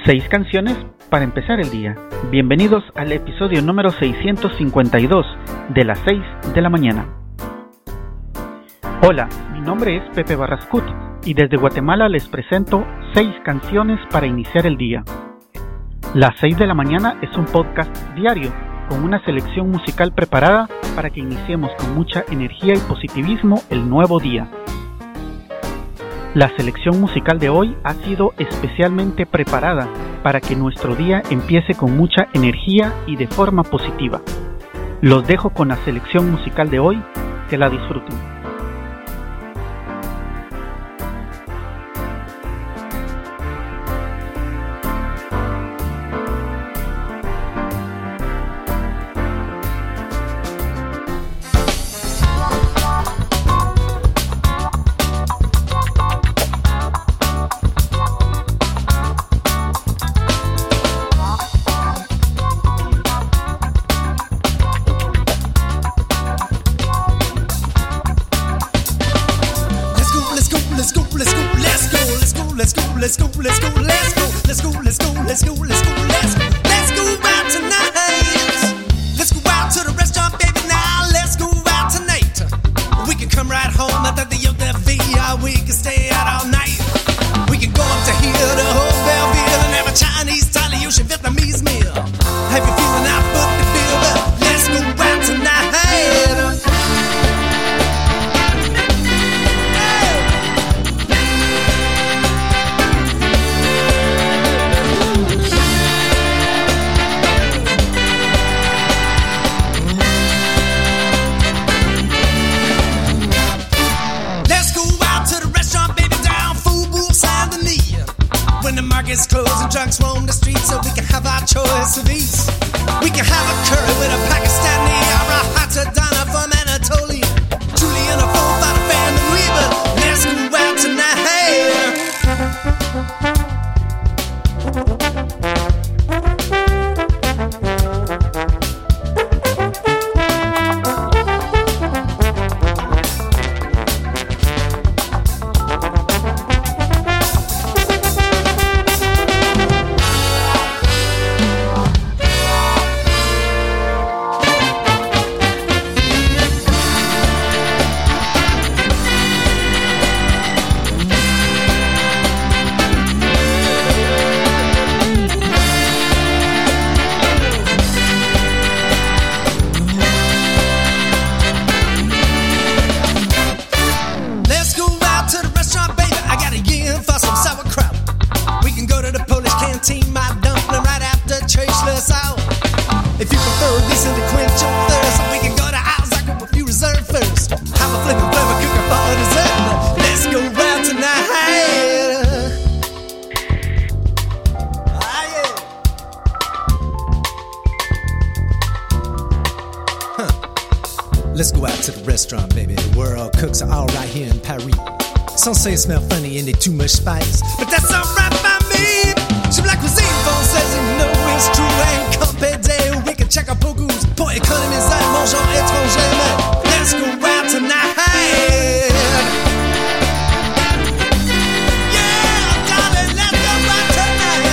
6 canciones para empezar el día. Bienvenidos al episodio número 652 de las 6 de la mañana. Hola, mi nombre es Pepe Barrascut y desde Guatemala les presento 6 canciones para iniciar el día. Las 6 de la mañana es un podcast diario con una selección musical preparada para que iniciemos con mucha energía y positivismo el nuevo día. La selección musical de hoy ha sido especialmente preparada para que nuestro día empiece con mucha energía y de forma positiva. Los dejo con la selección musical de hoy, que la disfruten. Let's go out tonight. Let's go out to the restaurant, baby, now. Let's go out tonight. We can come right home after the UDV, we can stay out all night. We can go up to here to Hotel Belleville and have a Chinese, Thai, Ocean, Vietnamese meal. Have you feeling out foot the bill? But let's go out tonight. Markets closed and drunks roam the streets, so we can have our choice of eats. We can have a curry with a Pakistani or a hot dana from Anatolia. Julian, a full-fat family, but let's go out tonight. If you prefer listen to quench your thirst, we can go to Isaac with you reserve first. Have a flippin' flavor cooker for dessert. Let's go out tonight. Ah, yeah. Let's go out to the restaurant, baby, where our cooks are all right here in Paris. Some say it smell funny and they too much spice, but that's alright by me. J'aime la cuisine française, you know it's true. And compédé, we can check our pogos pour économiser, mangeons étranger. Mais let's go out tonight. Yeah, darling, let's go out tonight.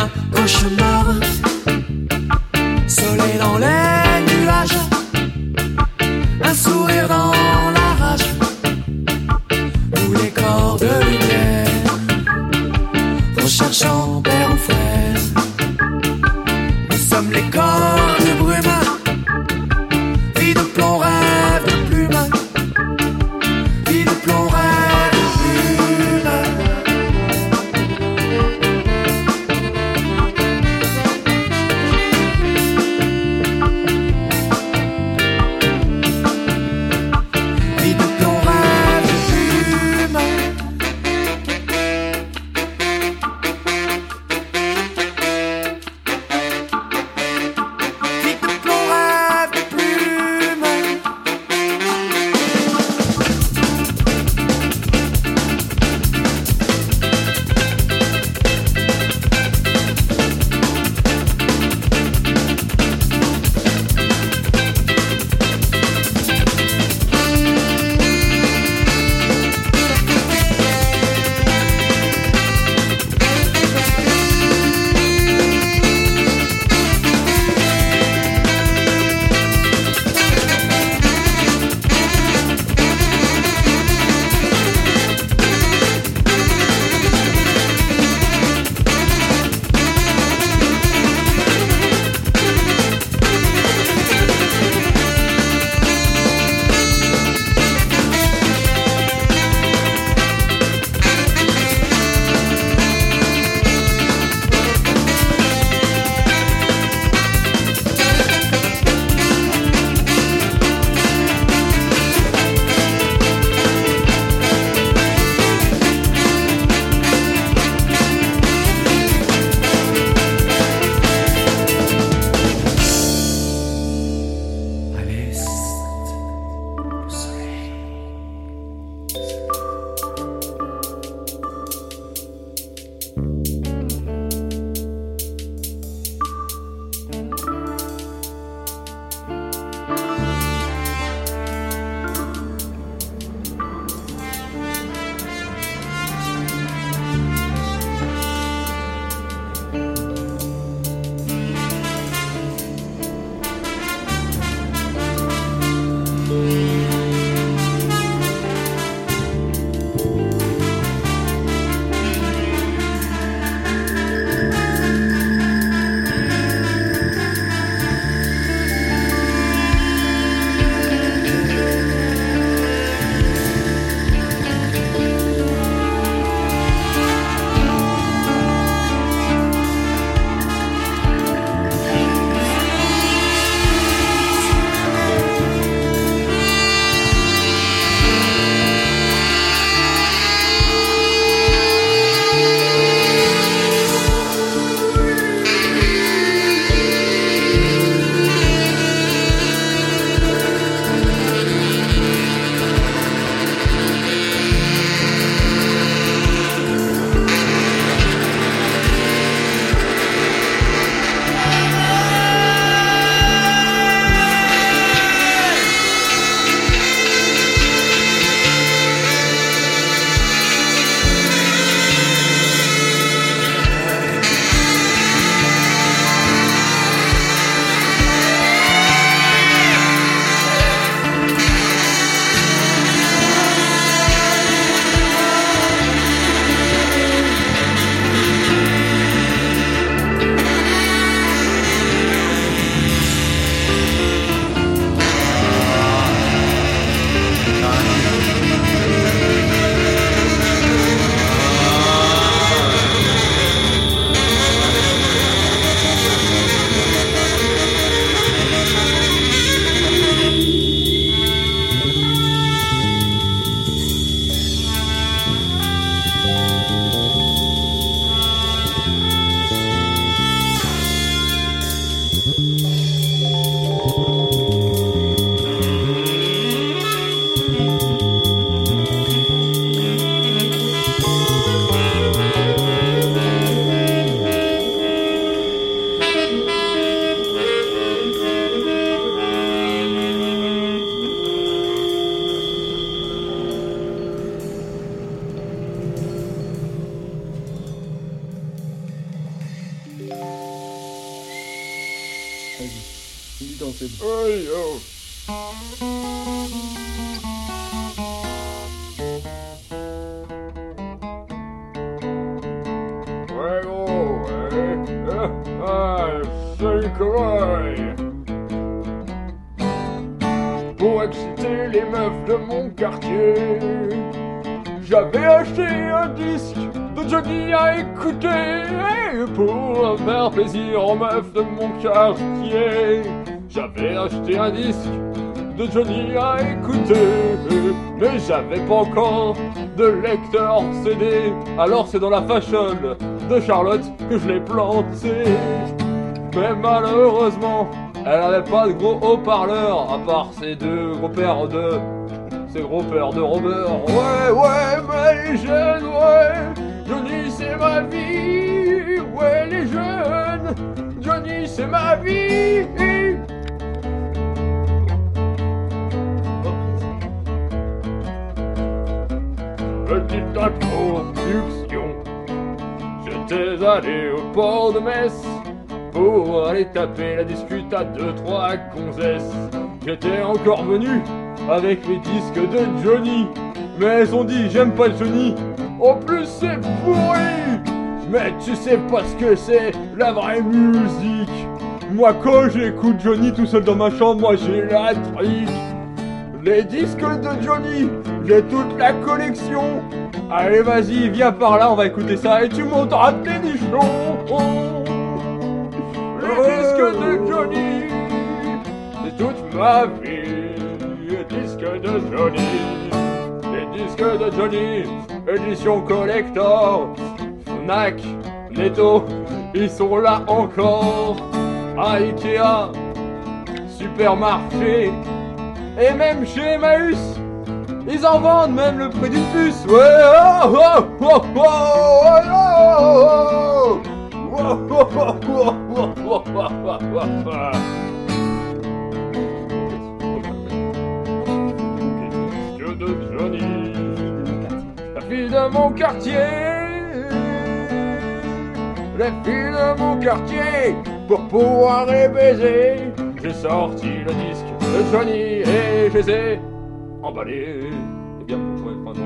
un cauchemar. Soleil dans les nuages, un sourire dans la rage, tous les corps de lumière, recherchant père ou frère. Nous sommes les corps de brume, vie de plomb, rêve de plume, vie de plomb, rêve de plume. Vas-y, danser. Hey yo. Ouais gros, ouais. Salut cobaye. Pour exciter les meufs de mon quartier, j'avais acheté un disque de Johnny à écouter. Et pour faire plaisir aux meufs de mon quartier, j'avais acheté un disque de Johnny à écouter. Mais j'avais pas encore de lecteur CD. Alors c'est dans la fashion de Charlotte que je l'ai planté. Mais malheureusement, elle avait pas de gros haut-parleurs, à part ces deux gros pères de... ces gros pères de Robert. Ouais, mais les jeunes, ouais, Johnny c'est ma vie. Ouais, les jeunes, Johnny c'est ma vie. Petite introduction, j'étais allé au port de Metz pour aller taper la discute à 2-3 gonzesses. J'étais encore venu avec les disques de Johnny, mais elles ont dit j'aime pas Johnny, en plus c'est pourri. Mais tu sais pas ce que c'est la vraie musique. Moi quand j'écoute Johnny tout seul dans ma chambre, moi j'ai la trique. Les disques de Johnny, j'ai toute la collection. Allez vas-y, viens par là, on va écouter ça et tu monteras tes nichons. Les disques de Johnny, c'est toute ma vie. Les disques de Johnny, les disques de Johnny, édition collector, Fnac, Netto, ils sont là encore. À Ikea, supermarché, et même chez Emmaüs, ils en vendent même le prix d'une puce. Ouais, oh, oh, oh, oh, oh, oh, oh, oh, de Johnny, la fille de mon quartier, la fille de mon quartier, pour pouvoir les baiser, j'ai sorti le disque de Johnny et je les ai emballés. Eh bien, vous pouvez prendre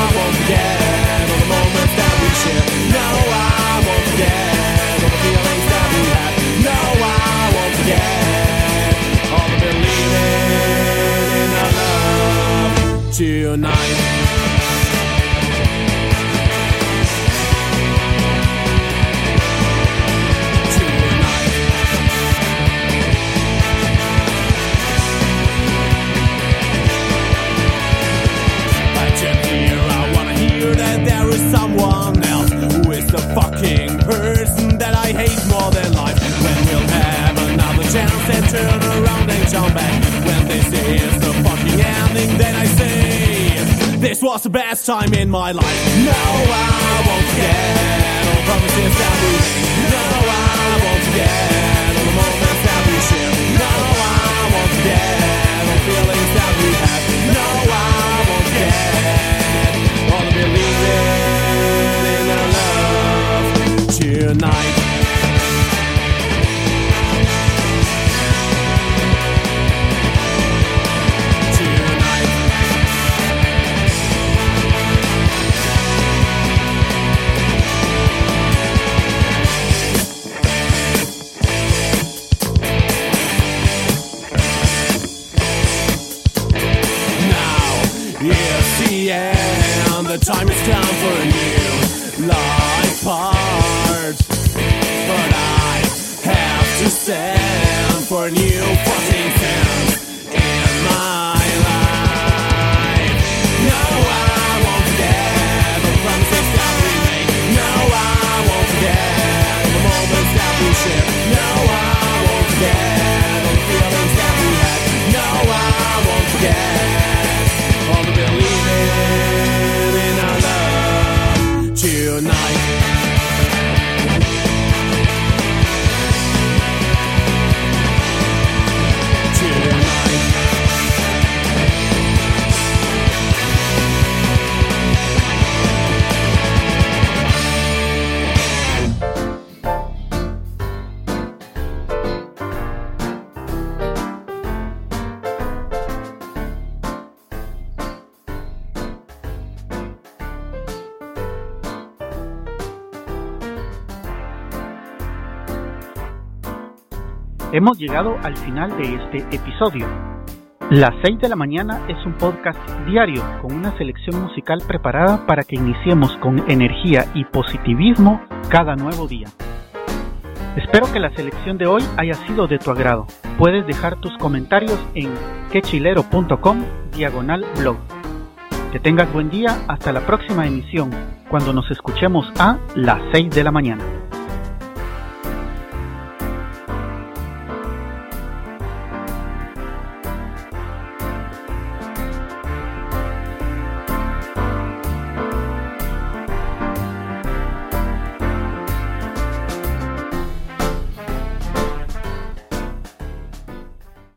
Feelings This was the best time in my life. No, I won't forget all the promises that we made. No, I won't forget all the moments that we shared. No, I won't forget all the feelings that we had. No, I won't forget all the believing in our love tonight. And the time has come for a new life part. But I have to stand for a new fucking sense in my life. No, I won't forget the promises that we made. No, I won't forget the moments that we shared. No, I won't forget the feelings that we had. No, I won't forget all the believing in our love tonight. Hemos llegado al final de este episodio. Las 6 de la mañana es un podcast diario con una selección musical preparada para que iniciemos con energía y positivismo cada nuevo día. Espero que la selección de hoy haya sido de tu agrado. Puedes dejar tus comentarios en quechilero.com/blog. Que tengas buen día hasta la próxima emisión, cuando nos escuchemos a las 6 de la mañana.